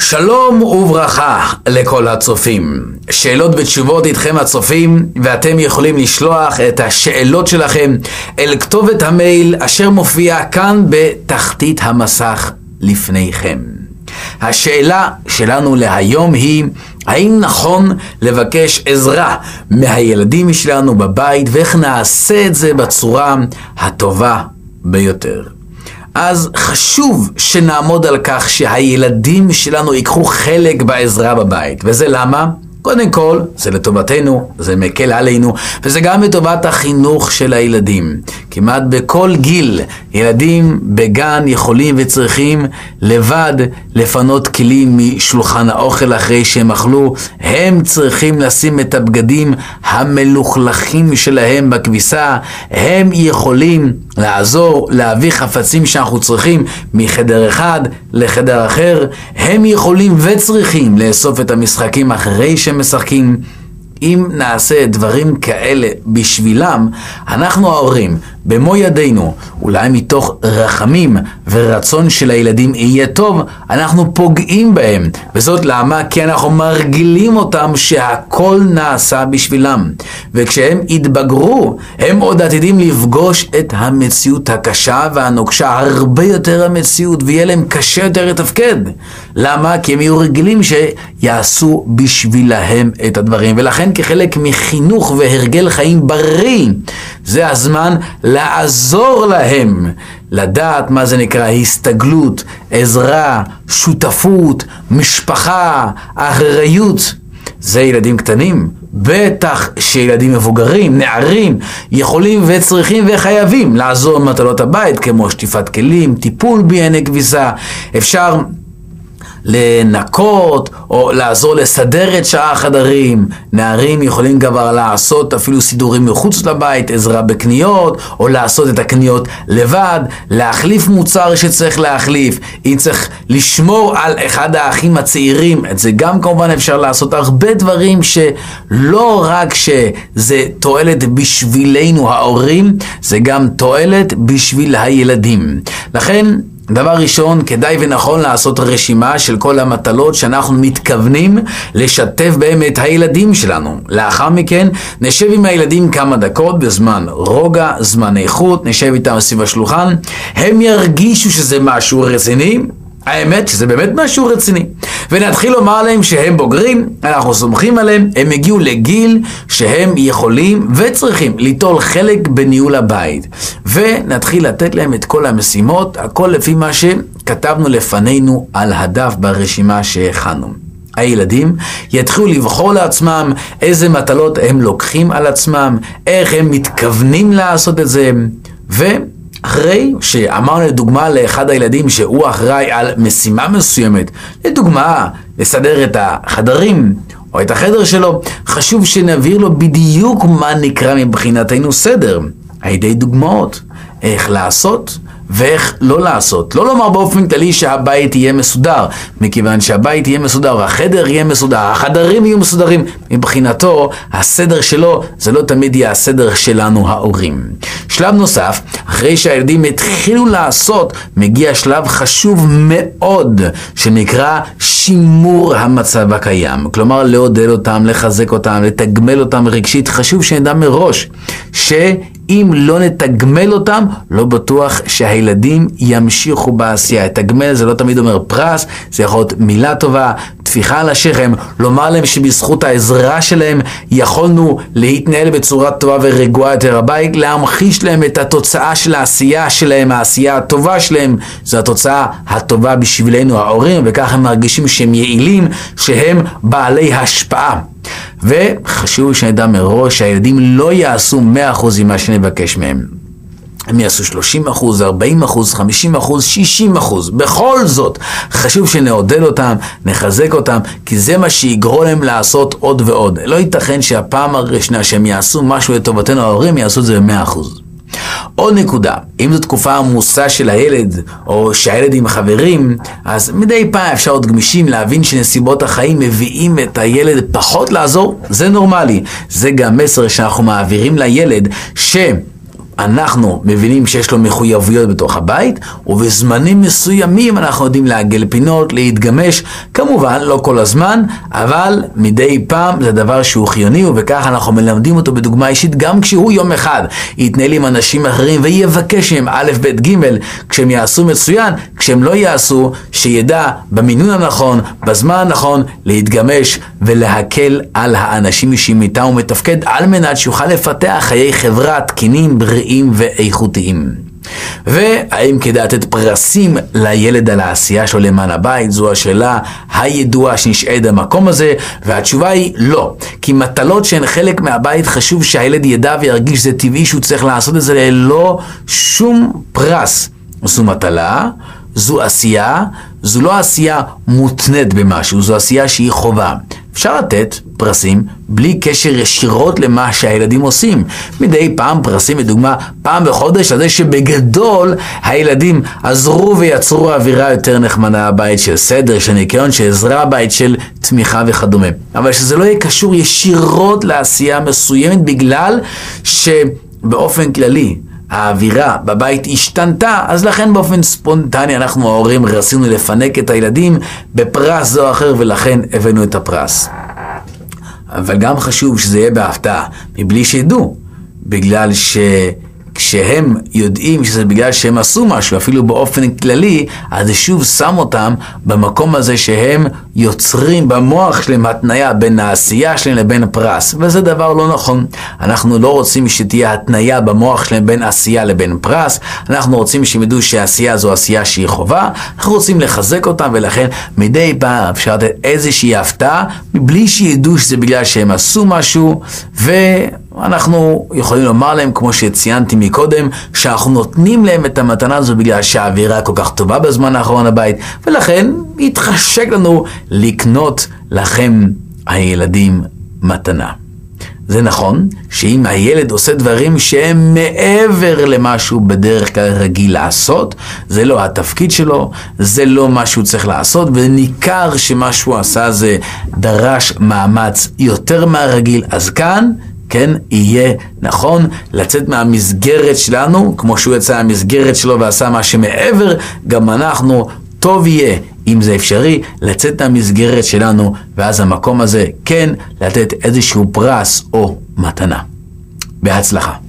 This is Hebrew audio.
שלום וברכה לכל הצופים. שאלות ותשובות איתכם הצופים, ואתם יכולים לשלוח את השאלות שלכם אל כתובת המייל אשר מופיע כאן בתחתית המסך לפניכם. השאלה שלנו להיום היא: האם נכון לבקש עזרה מהילדים שלנו בבית, ואיך נעשה את זה בצורה הטובה ביותר? אז חשוב שנעמוד על כך שהילדים שלנו ייקחו חלק בעזרה בבית. וזה למה? קודם כל, זה לטובתנו, זה מקל עלינו, וזה גם לטובת החינוך של הילדים. כמעט בכל גיל, ילדים בגן יכולים וצריכים לבד לפנות כלים משולחן האוכל אחרי שהם אכלו. הם צריכים לשים את הבגדים המלוכלכים שלהם בכביסה. הם יכולים לעזור להביא חפצים שאנחנו צריכים מחדר אחד לחדר אחר. הם יכולים וצריכים לאסוף את המשחקים אחרי שהם משחקים. אם נעשה דברים כאלה בשבילם, אנחנו ההורים, במו ידינו, אולי מתוך רחמים ורצון של הילדים יהיה טוב, אנחנו פוגעים בהם. וזאת למה? כי אנחנו מרגילים אותם שהכל נעשה בשבילם. וכשהם יתבגרו, הם עוד עתידים לפגוש את המציאות הקשה והנוקשה, הרבה יותר המציאות, ויהיה להם קשה יותר לתפקד. למה? כי הם יהיו רגילים שיעשו בשבילהם את הדברים. ולכן כחלק מחינוך והרגל חיים בריא, זה הזמן לעזור להם לדעת מה זה נקרא הסתגלות, עזרה, שותפות, משפחה, אחריות. זה ילדים קטנים. בטח שילדים מבוגרים, נערים, יכולים וצריכים וחייבים לעזור במטלות הבית, כמו שטיפת כלים, טיפול בענייני כביסה. אפשר לנקות או לעזור לסדר את שאר החדרים. נערים יכולים כבר לעשות אפילו סידורים מחוץ לבית, עזרה בקניות, או לעשות את הקניות לבד, להחליף מוצר שצריך להחליף. אם צריך לשמור על אחד האחים הצעירים, את זה גם כמובן אפשר לעשות. הרבה דברים שלא רק שזה תועלת בשבילנו ההורים, זה גם תועלת בשביל הילדים. לכן דבר ראשון, כדאי ונכון לעשות רשימה של כל המטלות שאנחנו מתכוונים לשתף בהם את הילדים שלנו. לאחר מכן נשב עם הילדים כמה דקות בזמן רוגע, זמן איכות, נשב איתם סביב השולחן. הם ירגישו שזה משהו רציני, האמת שזה באמת משהו רציני, ונתחיל לומר להם שהם בוגרים, אנחנו סומכים עליהם, הם הגיעו לגיל שהם יכולים וצריכים ליטול חלק בניהול הבית, ונתחיל לתת להם את כל המשימות, הכל לפי מה שכתבנו לפנינו על הדף ברשימה שהכנו. הילדים יתחילו לבחור לעצמם איזה מטלות הם לוקחים על עצמם, איך הם מתכוונים לעשות את זה, אחרי שאמרנו לדוגמה לאחד הילדים שהוא אחראי על משימה מסוימת, לדוגמה לסדר את החדרים או את החדר שלו, חשוב שנבהיר לו בדיוק מה נקרא מבחינתנו סדר, על ידי דוגמאות, איך לעשות ואיך לא לעשות. לא לומר באופן כללי שהבית יהיה מסודר, מכיוון שהבית יהיה מסודר והחדר יהיה מסודר, החדרים יהיו מסודרים. מבחינתו, הסדר שלו זה לא תמיד יהיה הסדר שלנו ההורים. שלב נוסף, אחרי שהילדים התחילו לעשות, מגיע שלב חשוב מאוד, שנקרא שימור המצב הקיים. כלומר, לעודד אותם, לחזק אותם, לתגמל אותם רגשית. חשוב שנדע מראש אם לא נתגמל אותם, לא בטוח שהילדים ימשיכו בעשייה. תגמל זה לא תמיד אומר פרס, זה יכול להיות מילה טובה, תפיחה על השכם, לומר להם שבזכות העזרה שלהם יכולנו להתנהל בצורה טובה ורגועה יותר הבית, להמחיש להם את התוצאה של העשייה שלהם, העשייה הטובה שלהם, זו התוצאה הטובה בשבילנו ההורים, וכך הם מרגישים שהם יעילים, שהם בעלי השפעה. וחשוב שנדע מראש שהילדים לא יעשו 100% ממה שנבקש מהם. הם יעשו 30%, 40%, 50%, 60%. בכל זאת, חשוב שנעודד אותם, נחזק אותם, כי זה מה שיגרום להם לעשות עוד ועוד. לא ייתכן שהפעם הראשונה שהם יעשו משהו לטובתנו ההורים, יעשו את זה ב100%. עוד נקודה, אם זו תקופה עמוסה של הילד, או שהילד עם חברים, אז מדי פעם אפשר עוד גמישים להבין שנסיבות החיים מביאים את הילד פחות לעזור, זה נורמלי. זה גם מסר שאנחנו מעבירים לילד, אנחנו מבינים שיש לו מחויבויות בתוך הבית, ובזמנים מסוימים אנחנו יודעים לעגל פינות, להתגמש, כמובן לא כל הזמן, אבל מדי פעם זה דבר שהוא חיוני, ובכך אנחנו מלמדים אותו בדוגמה אישית, גם כשהוא יום אחד יתנהל עם אנשים אחרים ויבקש מהם א' ב' ג', כשהם יעשו מצוין, כשהם לא יעשו, שידע במינון הנכון, בזמן הנכון, להתגמש ולהקל על האנשים שאיתם הוא מתפקד, על מנת שיוכל לפתח חיי חברה תקינים, בריאים ואיכותיים. והאם כדאי לתת פרסים לילד על העשייה שלו למען הבית? זו השאלה הידועה שנשאלת במקום הזה, והתשובה היא לא. כי מטלות שהן חלק מהבית, חשוב שהילד ידע וירגיש שזה טבעי שהוא צריך לעשות את זה ללא שום פרס. זו מטלה, זו עשייה, זו לא עשייה מותנית במשהו, זו עשייה שהיא חובה. אפשר לתת פרסים בלי קשר ישירות למה שהילדים עושים. מדי פעם פרסים, לדוגמה, פעם בחודש, על זה שבגדול הילדים עזרו ויצרו אווירה יותר נחמדה בבית, של סדר, של ניקיון, של עזרה בית, של תמיכה וכדומה. אבל שזה לא יהיה קשור ישירות לעשייה מסוימת, בגלל שבאופן כללי האווירה בבית השתנתה, אז לכן באופן ספונטני אנחנו ההורים רצינו לפנק את הילדים בפרס זו או אחר, ולכן הבאנו את הפרס. אבל גם חשוב שזה יהיה בהפתעה, מבלי שידעו, בגלל שכשהם יודעים שזה בגלל שהם עשו משהו, אפילו באופן כללי, אז זה שוב שם אותם במקום הזה שהם יוצרים במוח שלהם התניה בין העשייה שלהם לבין הפרס, וזה דבר לא נכון. אנחנו לא רוצים שתהיה התניה במוח שלהם בין עשייה לבין פרס, אנחנו רוצים שידעו שהעשייה זו עשייה שהיא חובה, אנחנו רוצים לחזק אותם, ולכן מדי פעם אפשר לתת איזושהי הפתעה, מבלי שידעו שזה בגלל שהם עשו משהו, ואנחנו יכולים לומר להם, כמו שציינתי מקודם, שאנחנו נותנים להם את המתנה הזו בגלל שהאווירה כל כך טובה בזמן האחרון הבית, ולכן יתחשק לנו לקנות לכם הילדים מתנה. זה נכון שאם הילד עושה דברים שהם מעבר למה שהוא בדרך כלל רגיל לעשות, זה לא התפקיד שלו, זה לא מה שהוא צריך לעשות, וניכר שמה שהוא עשה זה דרש מאמץ יותר מהרגיל, אז כאן כן יהיה נכון לצאת מהמסגרת שלנו, כמו שהוא יצא מהמסגרת שלו ועשה מה שמעבר, גם אנחנו טוב יהיה, אם זה אפשרי, לצאת מהמסגרת שלנו, ואז המקום הזה כן לתת איזשהו פרס או מתנה. בהצלחה.